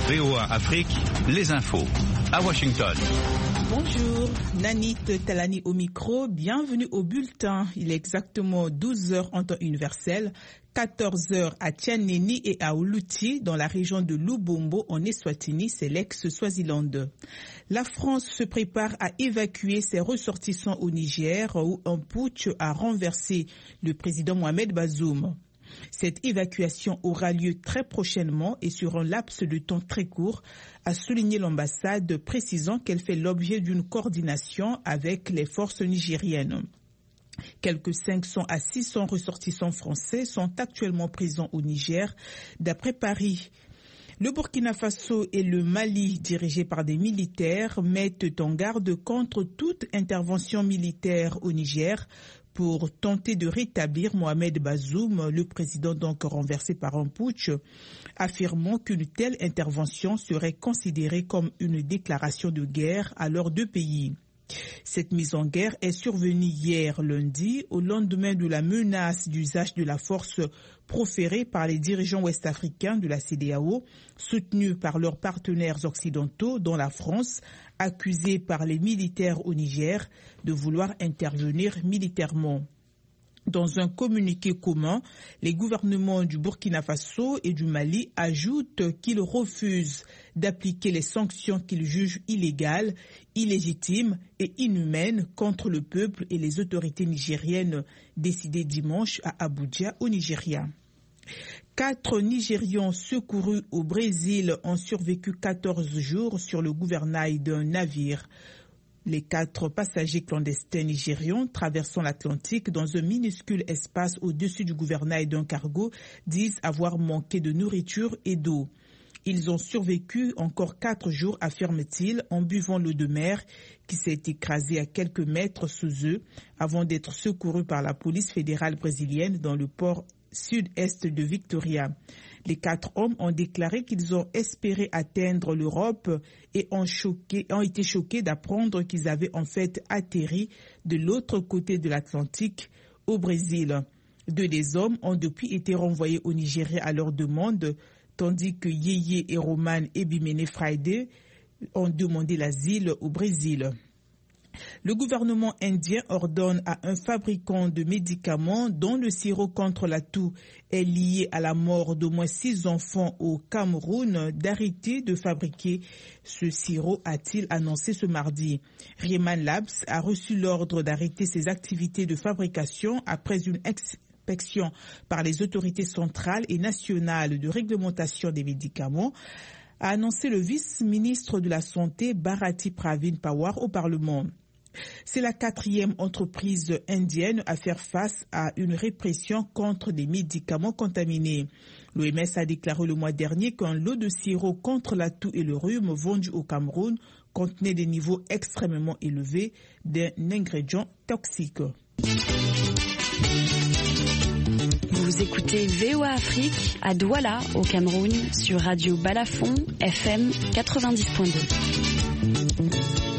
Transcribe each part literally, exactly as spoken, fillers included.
V O A Afrique, les infos. À Washington. Bonjour, Nanit Talani au micro, bienvenue au bulletin. Il est exactement douze heures en temps universel, quatorze heures à Tianeni et à Uluti dans la région de Lubombo en Eswatini, c'est l'ex-Swaziland. La France se prépare à évacuer ses ressortissants au Niger où un putsch a renversé le président Mohamed Bazoum. Cette évacuation aura lieu très prochainement et sur un laps de temps très court, a souligné l'ambassade, précisant qu'elle fait l'objet d'une coordination avec les forces nigériennes. Quelques cinq cents à six cents ressortissants français sont actuellement présents au Niger, d'après Paris. Le Burkina Faso et le Mali, dirigés par des militaires, mettent en garde contre toute intervention militaire au Niger pour tenter de rétablir Mohamed Bazoum, le président donc renversé par un putsch, affirmant qu'une telle intervention serait considérée comme une déclaration de guerre à leurs deux pays. Cette mise en guerre est survenue hier lundi, au lendemain de la menace d'usage de la force proférée par les dirigeants ouest-africains de la C E D E A O, soutenus par leurs partenaires occidentaux, dont la France, accusée par les militaires au Niger de vouloir intervenir militairement. Dans un communiqué commun, les gouvernements du Burkina Faso et du Mali ajoutent qu'ils refusent d'appliquer les sanctions qu'ils jugent illégales, illégitimes et inhumaines contre le peuple et les autorités nigériennes décidées dimanche à Abuja au Nigeria. Quatre Nigérians secourus au Brésil ont survécu quatorze jours sur le gouvernail d'un navire. Les quatre passagers clandestins nigérians traversant l'Atlantique dans un minuscule espace au-dessus du gouvernail d'un cargo disent avoir manqué de nourriture et d'eau. Ils ont survécu encore quatre jours, affirme-t-il, en buvant l'eau de mer qui s'est écrasée à quelques mètres sous eux avant d'être secourus par la police fédérale brésilienne dans le port sud-est de Victoria. Les quatre hommes ont déclaré qu'ils ont espéré atteindre l'Europe et ont, choqué, ont été choqués d'apprendre qu'ils avaient en fait atterri de l'autre côté de l'Atlantique, au Brésil. Deux des hommes ont depuis été renvoyés au Nigeria à leur demande, tandis que Yeye et Roman Ebimene Friday ont demandé l'asile au Brésil. Le gouvernement indien ordonne à un fabricant de médicaments dont le sirop contre la toux est lié à la mort d'au moins six enfants au Cameroun d'arrêter de fabriquer ce sirop, a-t-il annoncé ce mardi. Riemann Labs a reçu l'ordre d'arrêter ses activités de fabrication après une inspection par les autorités centrales et nationales de réglementation des médicaments, a annoncé le vice-ministre de la Santé Bharati Pravin Pawar au Parlement. C'est la quatrième entreprise indienne à faire face à une répression contre les médicaments contaminés. L'O M S a déclaré le mois dernier qu'un lot de sirop contre la toux et le rhume vendu au Cameroun contenait des niveaux extrêmement élevés d'un ingrédient toxique. Vous écoutez V O A Afrique à Douala, au Cameroun, sur Radio Balafon, F M quatre-vingt-dix point deux.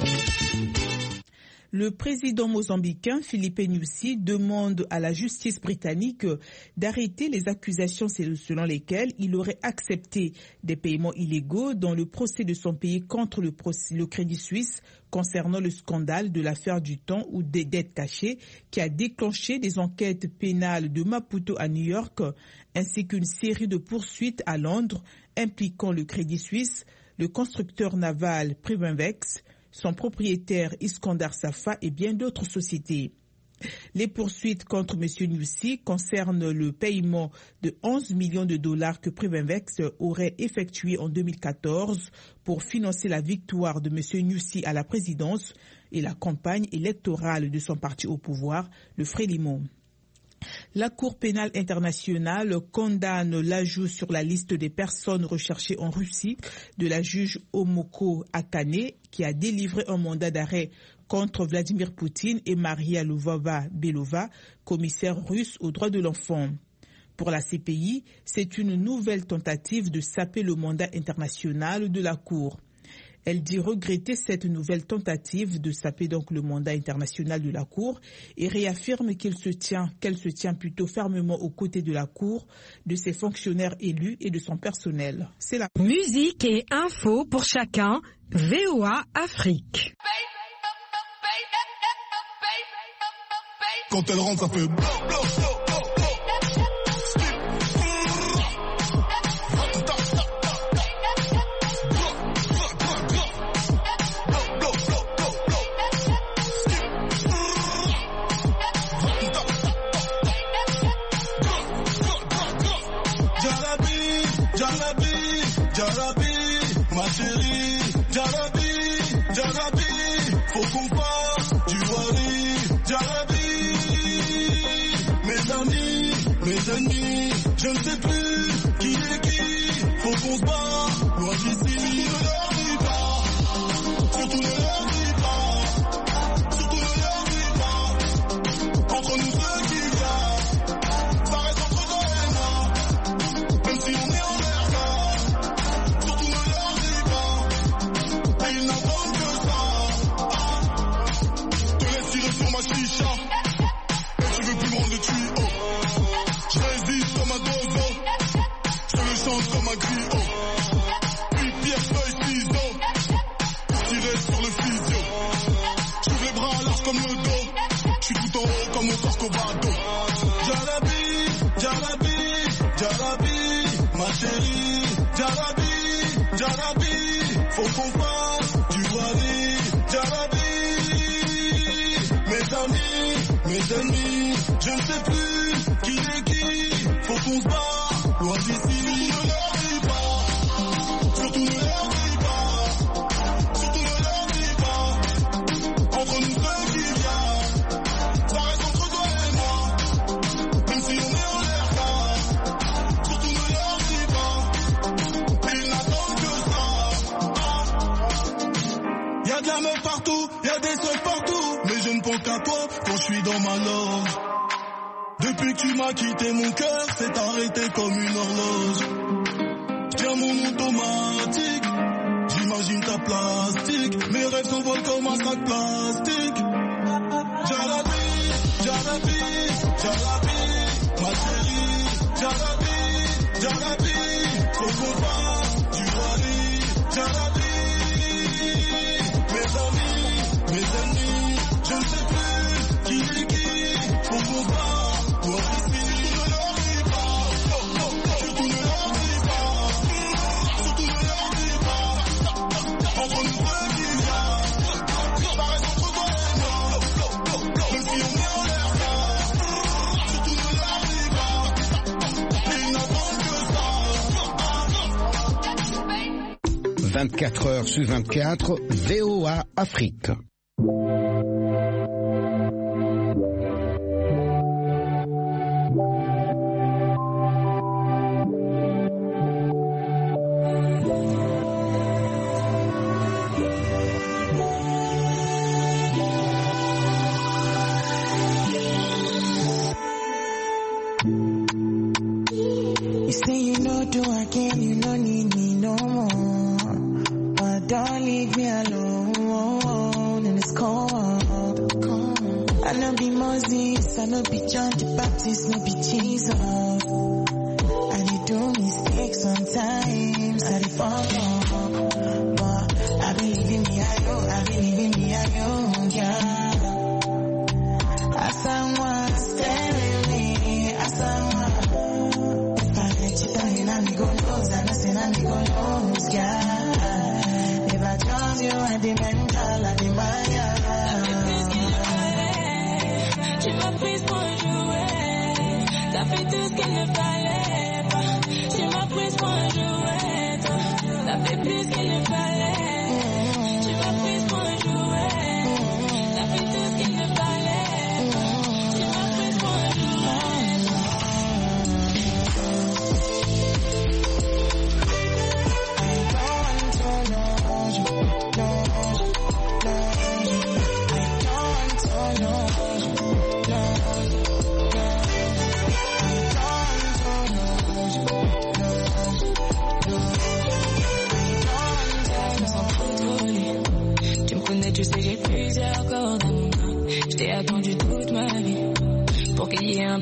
Le président mozambicain Filipe Nyusi demande à la justice britannique d'arrêter les accusations selon lesquelles il aurait accepté des paiements illégaux dans le procès de son pays contre le, procès, le Crédit Suisse concernant le scandale de l'affaire du temps ou des dettes cachées qui a déclenché des enquêtes pénales de Maputo à New York ainsi qu'une série de poursuites à Londres impliquant le Crédit Suisse, le constructeur naval Privenvex, son propriétaire Iskandar Safa et bien d'autres sociétés. Les poursuites contre M. Nyusi concernent le paiement de onze millions de dollars que Privenvex aurait effectué en deux mille quatorze pour financer la victoire de M. Nyusi à la présidence et la campagne électorale de son parti au pouvoir, le Frélimo. La Cour pénale internationale condamne l'ajout sur la liste des personnes recherchées en Russie de la juge Omoko Akane qui a délivré un mandat d'arrêt contre Vladimir Poutine et Maria Lvova-Belova, commissaire russe aux droits de l'enfant. Pour la C P I, c'est une nouvelle tentative de saper le mandat international de la Cour. Elle dit regretter cette nouvelle tentative de saper donc le mandat international de la Cour et réaffirme qu'il se tient, qu'elle se tient plutôt fermement aux côtés de la Cour, de ses fonctionnaires élus et de son personnel. C'est la musique et info pour chacun. V O A Afrique. Quand elle rentre, ça fait blo, blo, blo, blo, blo. Jarabi, ma chérie, Jarabi, Jarabi, faut qu'on fasse du wari, Jarabi. Mes amis, mes ennemis, je ne sais plus qui est qui, faut qu'on se bat, loin d'ici. Surtout ne leur dis pas, surtout ne leur dis pas, entre nous deux qu'il y a, ça reste entre toi et moi, même si on est en l'air. Ils n'entendent que ça. Te laisse tirer sur ma chicha. Et tu veux plus loin de tuyau. Je résiste comme un dozo. Je te le chante comme un griot. Puis pierre, feuille, ciseaux. Pour tirer sur le physio. J'ouvre les bras larges comme le dos. Je suis tout en haut comme au Corcovado. Jarabi, Jarabi, Jarabi, ma chérie. Jarabi, Jarabi, faut qu'on fasse du wari, Jarabi. Mes amis, mes ennemis, je ne sais plus qui est qui, faut qu'on se bat, loin d'ici. Surtout ne leur dis pas, surtout ne leur dis pas, surtout ne leur dis pas, entre nous deux qu'il y a, ça reste entre toi et moi, même si on est en l'air là, surtout ne leur dis pas, ils n'attendent que ça. Y'a de la meuf partout, y'a des seufs partout, mais je ne pense qu'à toi quand je suis dans ma loge. Depuis que tu m'as quitté, mon cœur s'est arrêté comme une horloge. Tiens mon automatique, j'imagine ta plastique, mes rêves s'envolent comme un sac plastique. Jarabi, Jarabi, Jarabi, ma chérie, Jarabi, Jarabi, faut qu'on fasse du wari, Jarabi. Mes amis, mes ennemis, je ne sais plus qui est qui, faut qu'on se bat, toi ici. Surtout ne leur dis pas, surtout ne leur dis pas, entre nous deux qu'il y a, ça reste entre toi et moi, même si on est en l'air là, surtout ne leur dis pas, ils n'entendent que ça. vingt-quatre heures sur vingt-quatre, V O A Afrique. You say you know do again, you no need me no more. But don't leave me alone in this cold. I know be Moses, I know be John the Baptist, no be Jesus. I dey do mistakes sometimes, I dey fall off. But I believe in me, I know, I believe in me, I know, yeah. As someone stay with me, as someone. I go lose, I know say I go lose, yeah. If I trust you, I demand all I demand, yeah. Tu m'as prise pour jouer, t'as fait tout ce qu'il ne fallait pas. Tu m'as prise pour jouer, t'as fait plus qu'il ne fallait. Tu m'as prise pour jouer, t'as fait tout ce qu'il ne fallait. Tu m'as prise pour jouer.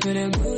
for that booty.